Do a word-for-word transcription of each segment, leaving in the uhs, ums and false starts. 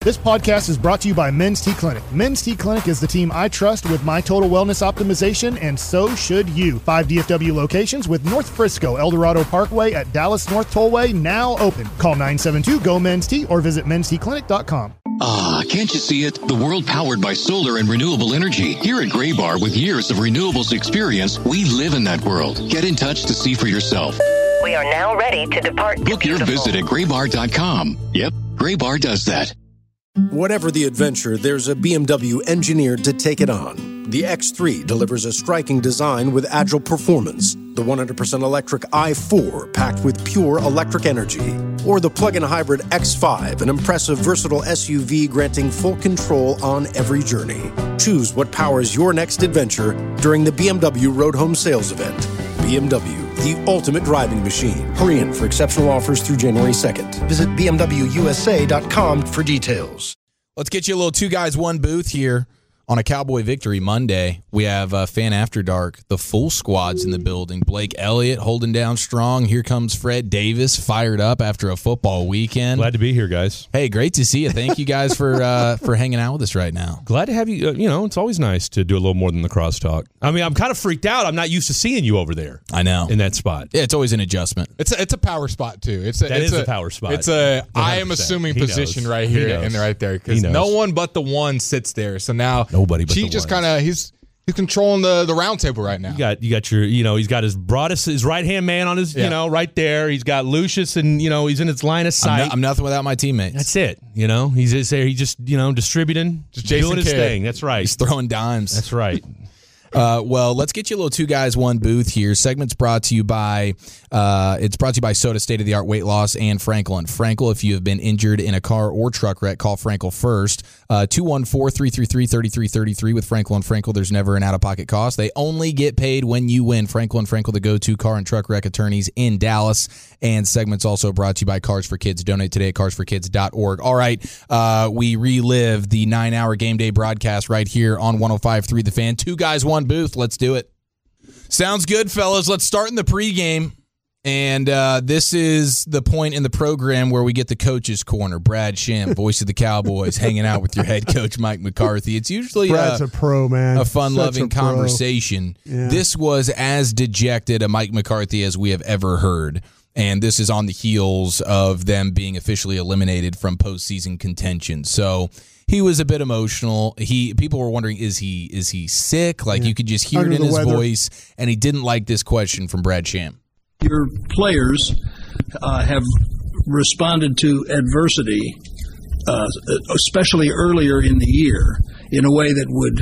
This podcast is brought to you by Men's T Clinic. Men's T Clinic is the team I trust with my total wellness optimization, and so should you. Five D F W locations with North Frisco, El Dorado Parkway at Dallas North Tollway now open. Call nine seven two, G O, men's T or visit men's t clinic dot com. Ah, can't you see it? The world powered by solar and renewable energy. Here at Gray Bar, with years of renewables experience, we live in that world. Get in touch to see for yourself. We are now ready to depart. Book your visit at gray bar dot com. Yep, Gray Bar does that. Whatever the adventure, there's a B M W engineered to take it on. The X three delivers a striking design with agile performance. The one hundred percent electric i four packed with pure electric energy. Or the plug-in hybrid X five, an impressive versatile S U V granting full control on every journey. Choose what powers your next adventure during the B M W Road Home Sales Event. B M W, the ultimate driving machine. Hurry in for exceptional offers through January second. Visit b m w u s a dot com for details. Let's get you a little two guys, one booth here on a Cowboy Victory Monday. We have uh, Fan After Dark, the full squad's in the building. Blake Elliott holding down strong. Here comes Fred Davis, fired up after a football weekend. Glad to be here, guys. Hey, great to see you. Thank you guys for uh, for hanging out with us right now. Glad to have you. Uh, you know, it's always nice to do a little more than the crosstalk. I mean, I'm kind of freaked out. I'm not used to seeing you over there. I know. In that spot. Yeah, it's always an adjustment. It's a, it's a power spot, too. It's a, that it's is a, a power spot. It's a, one hundred percent. I am assuming He position knows. right He here knows. and right there. Because no one but the one sits there. So now Nobody but she the just one. kind of, he's he's controlling the, the round table right now. You got you got your, you know, he's got his broadest, his right hand man on his, Yeah. you know, right there. He's got Lucius, and you know, he's in his line of sight. I'm, no, I'm nothing without my teammates. That's it. You know, he's just there. He's just, you know, distributing, Just Jason doing his Kidd. thing. That's right. He's throwing dimes. That's right. Uh, well, let's get you a little two guys, one booth here. Segment's brought to you by uh, it's brought to you by Soda State of the Art Weight Loss and Frankel and Frankel. If you have been injured in a car or truck wreck, call Frankel first. Uh, two one four, three three three, three three three three with Frankel and Frankel. There's never an out-of-pocket cost. They only get paid when you win. Frankel and Frankel, the go-to car and truck wreck attorneys in Dallas. And segment's also brought to you by Cars for Kids. Donate today at cars for kids dot org. All right, uh, we relive the nine-hour game day broadcast right here on one oh five point three The Fan. Two guys, one booth. Let's do it. Sounds good, fellas. Let's start in the pregame. And uh, this is the point in the program where we get the coach's corner. Brad Shim, voice of the Cowboys, hanging out with your head coach, Mike McCarthy. It's usually Brad's a, a pro, man. a fun-loving Such a pro. conversation. Yeah. This was as dejected a Mike McCarthy as we have ever heard. And this is on the heels of them being officially eliminated from postseason contention. So he was a bit emotional. He people were wondering, is he is he sick? Like Yeah. you could just hear Under it in the his weather. voice. And he didn't like this question from Brad Sham. Your players uh, have responded to adversity, uh, especially earlier in the year, in a way that would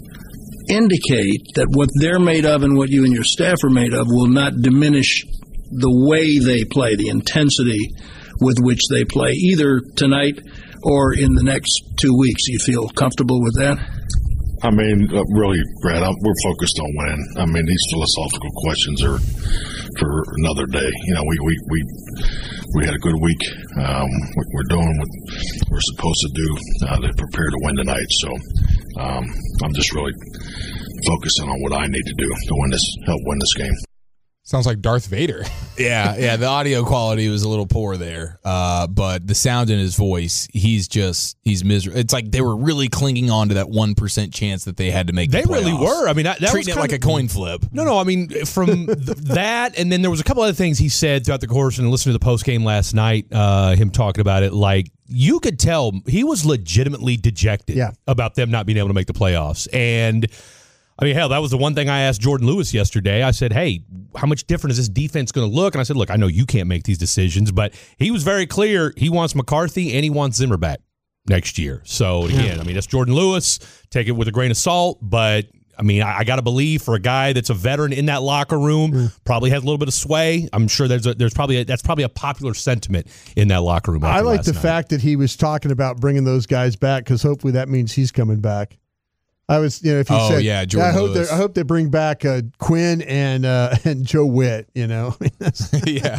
indicate that what they're made of and what you and your staff are made of will not diminish the way they play, the intensity with which they play, either tonight or in the next two weeks. You feel comfortable with that? I mean, uh, really, Brad, I'm, we're focused on winning. I mean, these philosophical questions are for another day. You know, we we we, we had a good week. Um, we, we're doing what we're supposed to do uh, to prepare to win tonight. So um, I'm just really focusing on what I need to do to win this, help win this game. Sounds like Darth Vader. Yeah, yeah. The audio quality was a little poor there, uh, but the sound in his voice, he's just he's miserable. It's like they were really clinging on to that one percent chance that they had to make. They the really playoffs. were. I mean, that, that treating was it like kind a of, coin flip. No, no. I mean, from th- that, and then there was a couple other things he said throughout the course, and listening to the post game last night, uh, him talking about it, like you could tell he was legitimately dejected Yeah. about them not being able to make the playoffs, and. I mean, hell, that was the one thing I asked Jordan Lewis yesterday. I said, hey, how much different is this defense going to look? And I said, look, I know you can't make these decisions, but he was very clear. He wants McCarthy and he wants Zimmer back next year. So, again, I mean, that's Jordan Lewis. Take it with a grain of salt. But, I mean, I, I got to believe for a guy that's a veteran in that locker room, mm. probably has a little bit of sway. I'm sure there's a, there's probably a, that's probably a popular sentiment in that locker room. I like the night. fact that he was talking about bringing those guys back because hopefully that means he's coming back. I was, you know, if he oh, said, yeah, Jordan I hope Lewis. they, I hope they bring back uh, Quinn and uh, and Joe Witt. You know, yeah,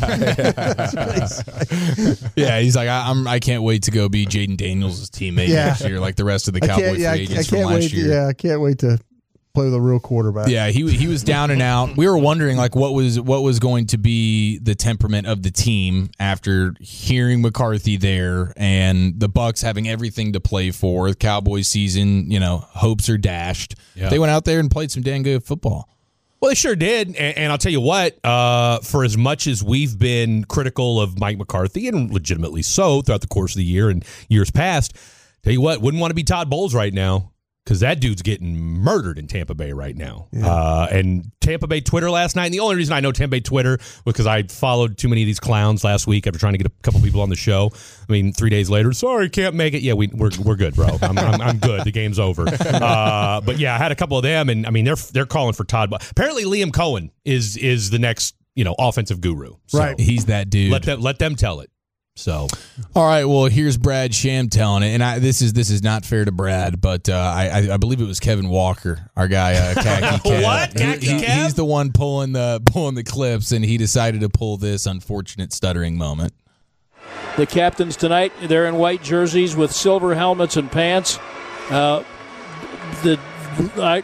yeah. yeah. He's like, I, I'm, I can't wait to go be Jaden Daniels' teammate Yeah. next year, like the rest of the I Cowboy can't, free yeah, I, agents I from can't last wait. year. Yeah, I can't wait to play with a real quarterback. Yeah, he he was down and out. We were wondering like what was what was going to be the temperament of the team after hearing McCarthy there and the Bucs having everything to play for. The Cowboys season, you know, hopes are dashed. Yeah. They went out there and played some dang good football. Well, they sure did, and, and I'll tell you what. Uh, for as much as we've been critical of Mike McCarthy, and legitimately so throughout the course of the year and years past, tell you what, wouldn't want to be Todd Bowles right now because that dude's getting murdered in Tampa Bay right now. Yeah. Uh, and Tampa Bay Twitter last night, and the only reason I know Tampa Bay Twitter was because I followed too many of these clowns last week after trying to get a couple people on the show. I mean, three days later, sorry, can't make it. Yeah, we, we're we're good, bro. I'm I'm, I'm good. The game's over. Uh, but yeah, I had a couple of them, and I mean, they're they're calling for Todd. Apparently, Liam Cohen is is the next you know offensive guru. So right, he's that dude. Let them let them tell it. So, all right. Well, here's Brad Sham telling it, and I, this is this is not fair to Brad, but uh, I I believe it was Kevin Walker, our guy, uh, Khaki Kev. What? Khaki he, Kev? He's the one pulling the pulling the clips, and he decided to pull this unfortunate stuttering moment. The captains tonight, they're in white jerseys with silver helmets and pants. Uh, the I,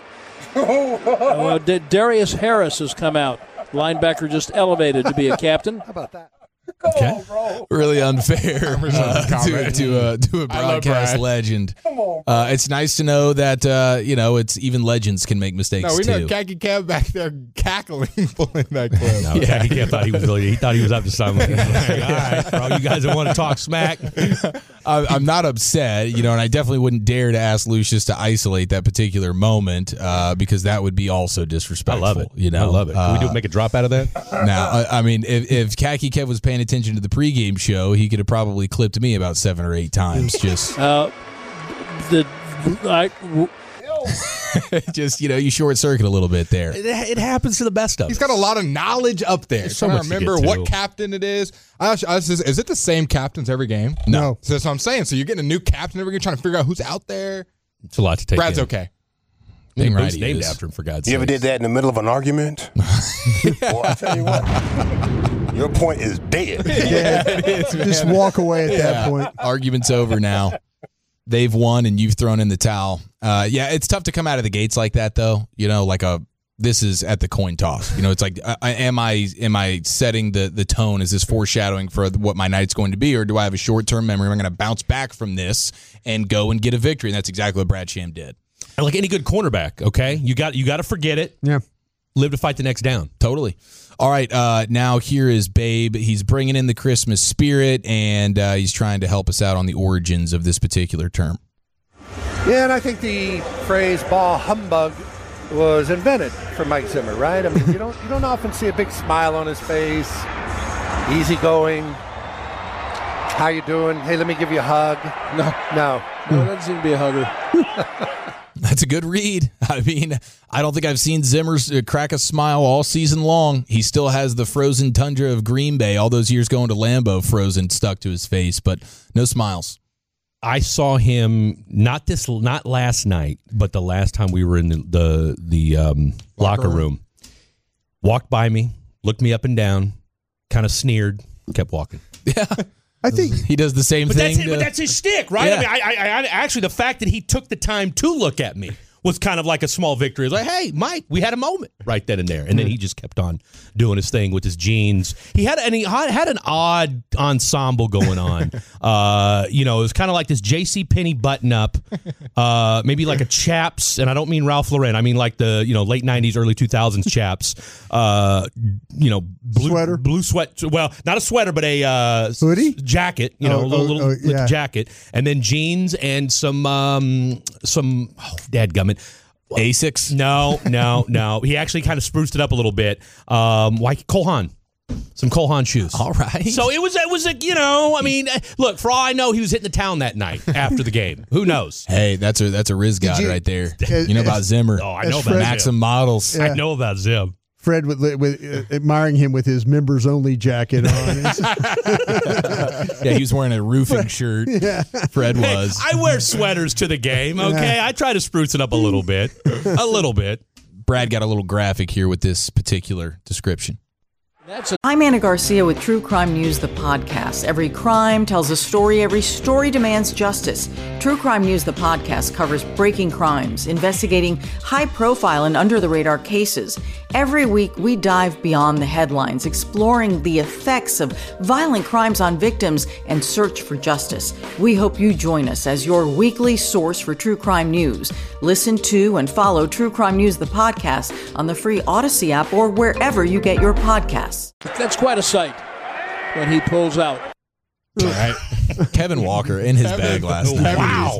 uh, Darius Harris has come out. Linebacker just elevated to be a captain. How about that? Okay. Really unfair uh, to, to, uh, to a broadcast legend. Uh, it's nice to know that uh, you know it's even legends can make mistakes no, we too. know Khaki Kev back there cackling, pulling that clip. No, yeah. Khaki Kev thought he was really. He thought he was up to something. Like, all right, for all you guys that want to talk smack. I'm not upset, you know, and I definitely wouldn't dare to ask Lucius to isolate that particular moment uh, because that would be also disrespectful. I love it. You know, I love it. Can we do make a drop out of that? Now, I, I mean, if, if Khaki Kev was paying attention to the pregame show, he could have probably clipped me about seven or eight times. Just uh, the I. W- just, you know, you short circuit a little bit there. It, it happens to the best of us. He's got a lot of knowledge up there. There's so trying much to remember to get to. what captain it is. I was, I was just, is it the same captains every game? No. So that's what I'm saying. So you're getting a new captain every game, trying to figure out who's out there. It's a lot to take Brad's in. okay. Dang right Who's he named is. after him, for God's sake. You ever did that in the middle of an argument? Well, I tell you what, your point is dead. Yeah, it is, just walk away at yeah. that point. Argument's over now. They've won, and you've thrown in the towel. Uh, yeah, it's tough to come out of the gates like that, though. You know, like a this is at the coin toss. You know, it's like, uh, am I am I setting the the tone? Is this foreshadowing for what my night's going to be, or do I have a short term memory? I'm going to bounce back from this and go and get a victory, and that's exactly what Brad Sham did. Like any good cornerback, okay, you got you got to forget it. Yeah, live to fight the next down. Totally. All right, uh, now here is Babe. He's bringing in the Christmas spirit, and uh, he's trying to help us out on the origins of this particular term. Yeah, and I think the phrase "ball humbug" was invented for Mike Zimmer, right? I mean, you don't you don't often see a big smile on his face, easygoing. How you doing? Hey, let me give you a hug. No, no, no, it doesn't seem to be a hugger. That's a good read. I mean, I don't think I've seen Zimmer crack a smile all season long. He still has the frozen tundra of Green Bay, all those years going to Lambeau, frozen, stuck to his face, but no smiles. I saw him not this, not last night, but the last time we were in the the, the um, locker, locker room. room. Walked by me, looked me up and down, kind of sneered, kept walking. Yeah. I think he does the same but thing. That's, to, but that's his shtick, right? Yeah. I mean, I, I, I, actually, the fact that he took the time to look at me was kind of like a small victory. It's like, hey, Mike, we had a moment right then and there, and then he just kept on doing his thing with his jeans. He had and he had an odd ensemble going on. uh, you know, it was kind of like this J C Penney button up, uh, maybe like a Chaps, and I don't mean Ralph Lauren. I mean like the you know late nineties, early two thousands Chaps. Uh, you know, blue sweater, blue sweat. Well, not a sweater, but a uh, hoodie jacket. You know, oh, a little, oh, little oh, yeah. jacket, and then jeans and some um, some oh, dadgummit. Asics? No, no, no. He actually kind of spruced it up a little bit. Um, like Cole Haan. Some Cole Haan shoes. All right. So it was, it was a, you know, I mean, look, for all I know, he was hitting the town that night after the game. Who knows? Hey, that's a that's a Riz God right there. As, you know about Zimmer. Oh, I know about Maxim Zim. Models. Yeah. I know about Zim. Fred with, with uh, admiring him with his members only jacket on. Yeah, he was wearing a roofing shirt. Yeah. Fred was. Hey, I wear sweaters to the game, okay? Yeah. I try to spruce it up a little bit. A little bit. Brad got a little graphic here with this particular description. That's a- I'm Anna Garcia with True Crime News, the podcast. Every crime tells a story. Every story demands justice. True Crime News, the podcast, covers breaking crimes, investigating high-profile and under-the-radar cases. Every week, we dive beyond the headlines, exploring the effects of violent crimes on victims and search for justice. We hope you join us as your weekly source for true crime news. Listen to and follow True Crime News, the podcast, on the free Odyssey app or wherever you get your podcasts. That's quite a sight when he pulls out. All right. Kevin Walker in his bag last night. Wow.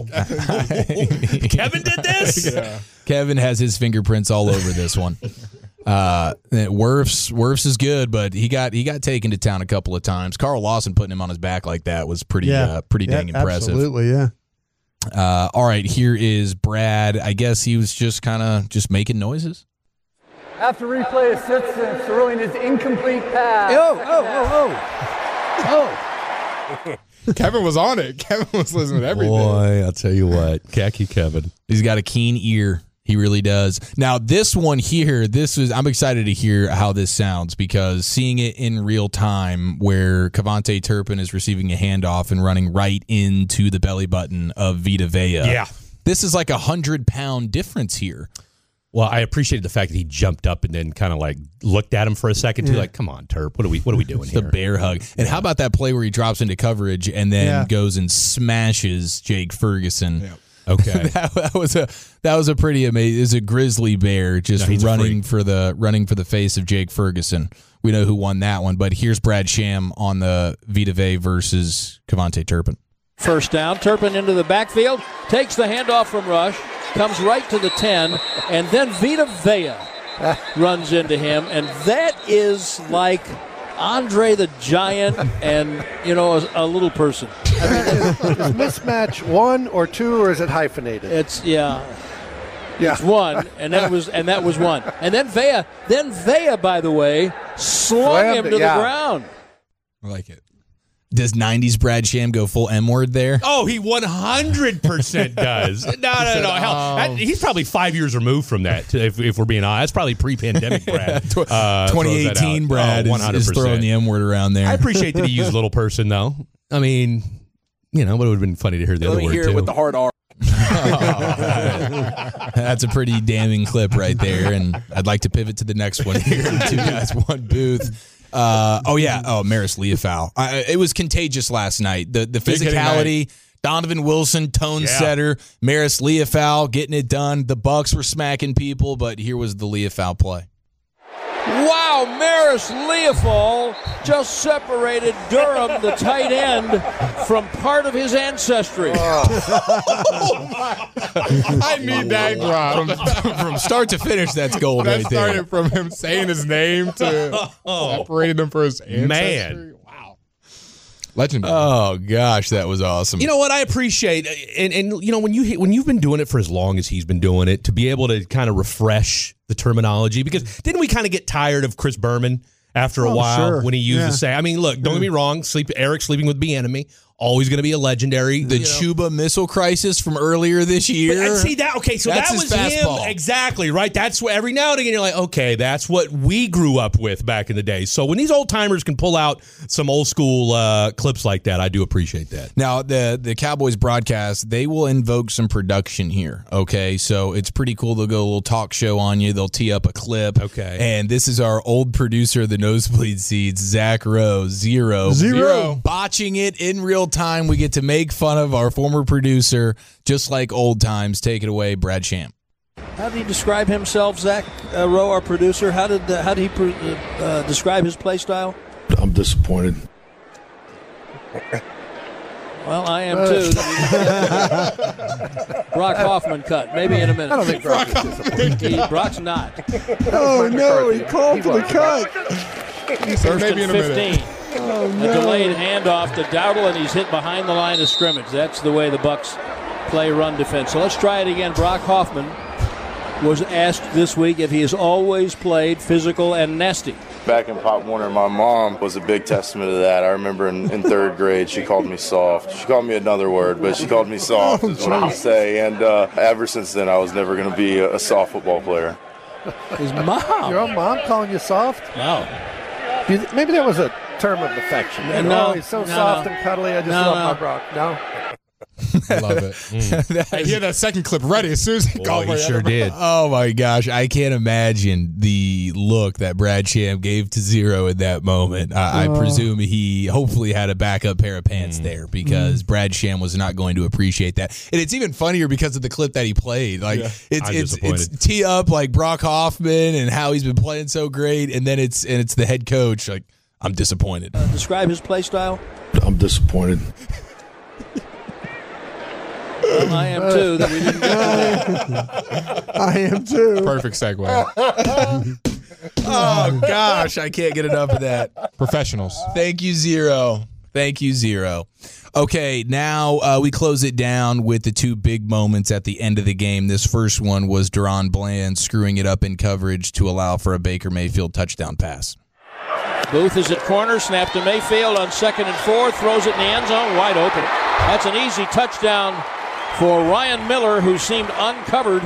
Kevin did this? Yeah. Kevin has his fingerprints all over this one. Uh, Wirfs, Wirfs is good, but he got he got taken to town a couple of times. Carl Lawson putting him on his back like that was pretty Yeah. uh, pretty Yeah, dang impressive. Absolutely, yeah. Uh, all right, here is Brad. I guess he was just kind of just making noises. After replay assists and Cerulean is incomplete pass. Oh, oh, oh, oh. Oh. Kevin was on it. Kevin was listening to everything. Boy, I'll tell you what. Khaki Kevin. He's got a keen ear. He really does. Now, this one here, this is I'm excited to hear how this sounds because seeing it in real time where Cavante Turpin is receiving a handoff and running right into the belly button of Vita Vea. Yeah. This is like a hundred-pound difference here. Well, I appreciated the fact that he jumped up and then kind of like looked at him for a second too, Yeah. like, "Come on, Terp, what are we, what are we doing The here?" bear hug. And how about that play where he drops into coverage and then Yeah. goes and smashes Jake Ferguson? Okay, that, that was a that was a pretty amazing. It's a grizzly bear just No, he's a running freak. for the running for the face of Jake Ferguson. We know who won that one, but here's Brad Sham on the Vita Vea versus Cavante Turpin. First down, Turpin into the backfield, takes the handoff from Rush, comes right to the ten, and then Vita Vea runs into him, and that is like Andre the Giant and, you know, a, a little person. I mean, is, is mismatch one or two, or is it hyphenated? It's, yeah. Yeah. It's one, and that was and that was one. And then Vea, then Vea, by the way, slung Slammed him it, to yeah. the ground. I like it. Does nineties Brad Sham go full M-word there? Oh, he one hundred percent does. No, no, no. Hell, that, he's probably five years removed from that, if, if we're being honest. That's probably pre-pandemic Brad. Uh, twenty eighteen Brad oh, is, is throwing the M-word around there. I appreciate that he used little person, though. I mean, you know, but it would have been funny to hear the Let other me word, hear too. it with the hard R. That's a pretty damning clip right there, and I'd like to pivot to the next one here. Two guys, one booth. Uh, oh yeah, oh Maris Leofow. I, it was contagious last night. The the Big hitting physicality. Donovan Wilson, tone Yeah. setter. Maris Leofow getting it done. The Bucks were smacking people, but here was the Leofow play. Wow, Maris Leofold just separated Durham, the tight end, from part of his ancestry. I need that drop. From, from start to finish, that's gold That right there. started from him saying his name to separating him for his ancestry. Man. Wow. Legendary. Oh gosh, that was awesome. You know what I appreciate, and and you know when you when you've been doing it for as long as he's been doing it, to be able to kind of refresh the terminology, because didn't we kind of get tired of Chris Berman after a Oh, while sure. when he used Yeah. to say, I mean, look, don't get me wrong, sleep Eric sleeping with Bieniemy, always going to be a legendary. the you know. Chuba missile crisis from earlier this year. But, and see that? Okay, so That's that his was fastball. him exactly, right? That's what every now and again you're like, okay, that's what we grew up with back in the day. So when these old timers can pull out some old school uh, clips like that, I do appreciate that. Now, the the Cowboys broadcast, they will invoke some production here, okay? So it's pretty cool. They'll go a little talk show on you. They'll tee up a clip. Okay. And this is our old producer of the Nosebleed Seats, Zach Rowe, Zero. Zero. Botching it in real time. We get to make fun of our former producer, just like old times. Take it away, Brad Sham. How did he describe himself, Zach uh, Rowe, our producer? How did uh, how did he pre- uh, describe his play style? I'm disappointed. Well, I am too. Brock Hoffman cut, maybe in a minute. I don't think Brock is disappointed. He, Brock's not. Oh, no, he called for the cut. He said First maybe and in a minute. fifteen. Oh, A no. delayed handoff to Dowdle, and he's hit behind the line of scrimmage. That's the way the Bucks play run defense. So let's try it again. Brock Hoffman was asked this week if he has always played physical and nasty. Back in Pop Warner, my mom was a big testament to that. I remember in, in third grade, she called me soft. She called me another word, but she called me soft is what I would say. And uh, ever since then, I was never going to be a, a soft football player. His mom. Your own mom calling you soft? Wow. You th- maybe that was a term of affection. You know, No, oh, he's so no, soft no. and cuddly. I just No, love no. my Brock. No. I love it. Mm. I hear that second clip ready as soon as he Boy, called he me. sure did. Oh my gosh, I can't imagine the look that Brad Sham gave to Zero in that moment. I, I Oh. presume he hopefully had a backup pair of pants there because Brad Sham was not going to appreciate that. And it's even funnier because of the clip that he played. Like Yeah. it's I'm it's it's disappointed. tee up like Brock Hoffman and how he's been playing so great, and then it's and it's the head coach like I'm disappointed. Uh, describe his play style. I'm disappointed. Well, I am too. That we didn't get to that. I am too. Perfect segue. Oh gosh, I can't get enough of that. Professionals. Thank you, Zero. Thank you, Zero. Okay, now uh, we close it down with the two big moments at the end of the game. This first one was Deron Bland screwing it up in coverage to allow for a Baker Mayfield touchdown pass. Booth is at corner, snap to Mayfield on second and four, throws it in the end zone, wide open. That's an easy touchdown for Ryan Miller, who seemed uncovered.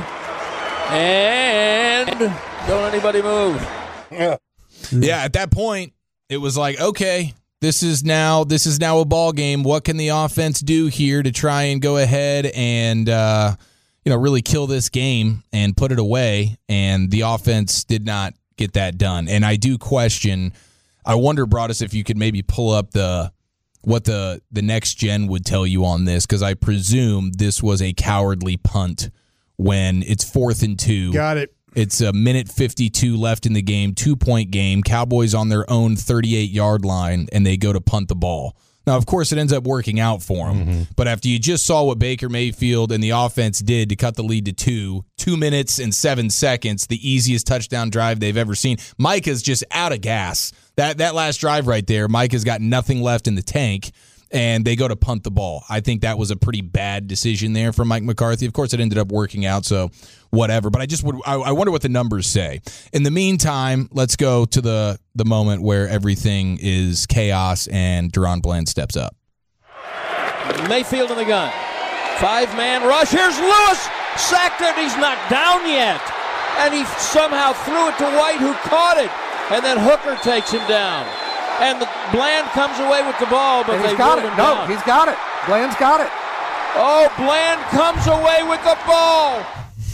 And don't anybody move. Yeah. Yeah, at that point, it was like, okay, this is now this is now a ball game. What can the offense do here to try and go ahead and uh, you know, really kill this game and put it away? And the offense did not get that done. And I do question, I wonder, Broadus, if you could maybe pull up the what the the next gen would tell you on this, because I presume this was a cowardly punt when it's fourth and two. Got it. It's a minute fifty-two left in the game, two-point game. Cowboys on their own thirty-eight-yard line, and they go to punt the ball. Now, of course, it ends up working out for them. Mm-hmm. But after you just saw what Baker Mayfield and the offense did to cut the lead to two, two minutes and seven seconds, the easiest touchdown drive they've ever seen, Micah's just out of gas. That that last drive right there, Micah's got nothing left in the tank, and they go to punt the ball. I think that was a pretty bad decision there for Mike McCarthy. Of course, it ended up working out, so whatever. But I just would I, I wonder what the numbers say. In the meantime, let's go to the the moment where everything is chaos and Deron Bland steps up. Mayfield in the gun. Five-man rush. Here's Lewis. Sacked it. He's not down yet. And he somehow threw it to White, who caught it. And then Hooker takes him down. And the, Bland comes away with the ball, but And they he's got ruled it. him No, down. he's got it. Bland's got it. Oh, Bland comes away with the ball.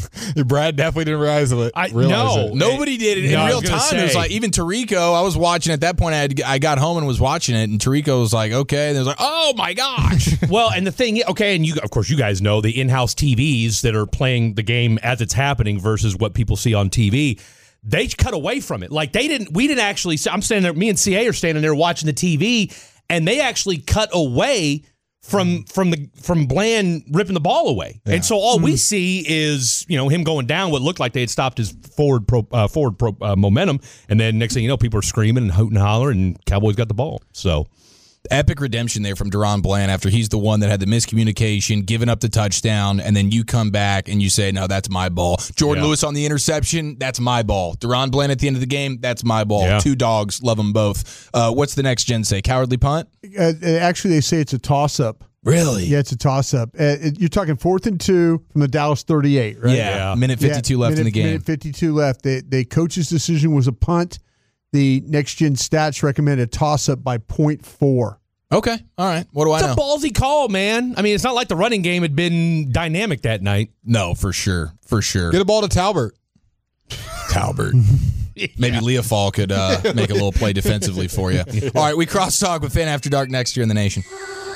Brad definitely didn't realize it. I, realize no, it. Nobody did it No, I in real was gonna time. It was say. like even Tirico. I was watching at that point. I had, I got home and was watching it, and Tirico was like, "Okay," and it was like, "Oh my gosh!" Well, and the thing, okay, and you, of course, you guys know the in-house T Vs that are playing the game as it's happening versus what people see on T V. They cut away from it. Like they didn't. We didn't actually. I'm standing there. Me and C A are standing there watching the T V, and they actually cut away from from the from Bland ripping the ball away. Yeah. And so all Hmm. we see is, you know, him going down what looked like they had stopped his forward pro, uh, forward pro, uh, momentum, and then next thing you know, people are screaming and hooting and hollering, and Cowboys got the ball. So Epic redemption there from Deron Bland after he's the one that had the miscommunication, giving up the touchdown, and then you come back and you say, "No, that's my ball." Jordan Yeah. Lewis on the interception, that's my ball. Deron Bland at the end of the game, that's my ball. Yeah. Two dogs, love them both. Uh, what's the next gen say? Cowardly punt? Uh, actually, they say it's a toss-up. Really? Yeah, it's a toss-up. Uh, it- you're talking fourth and two from the Dallas thirty-eight, right? Yeah. Minute fifty-two left minute, in the game. Minute fifty-two left. The, the coach's decision was a punt. The next-gen stats recommend a toss-up by point four. Okay. All right. What do I it's know? a ballsy call, man. I mean, it's not like the running game had been dynamic that night. No, for sure. For sure. Get a ball to Talbert. Talbert. Maybe Leofall could uh, make a little play defensively for you. All right, we cross talk with Fan After Dark next year in the Nation.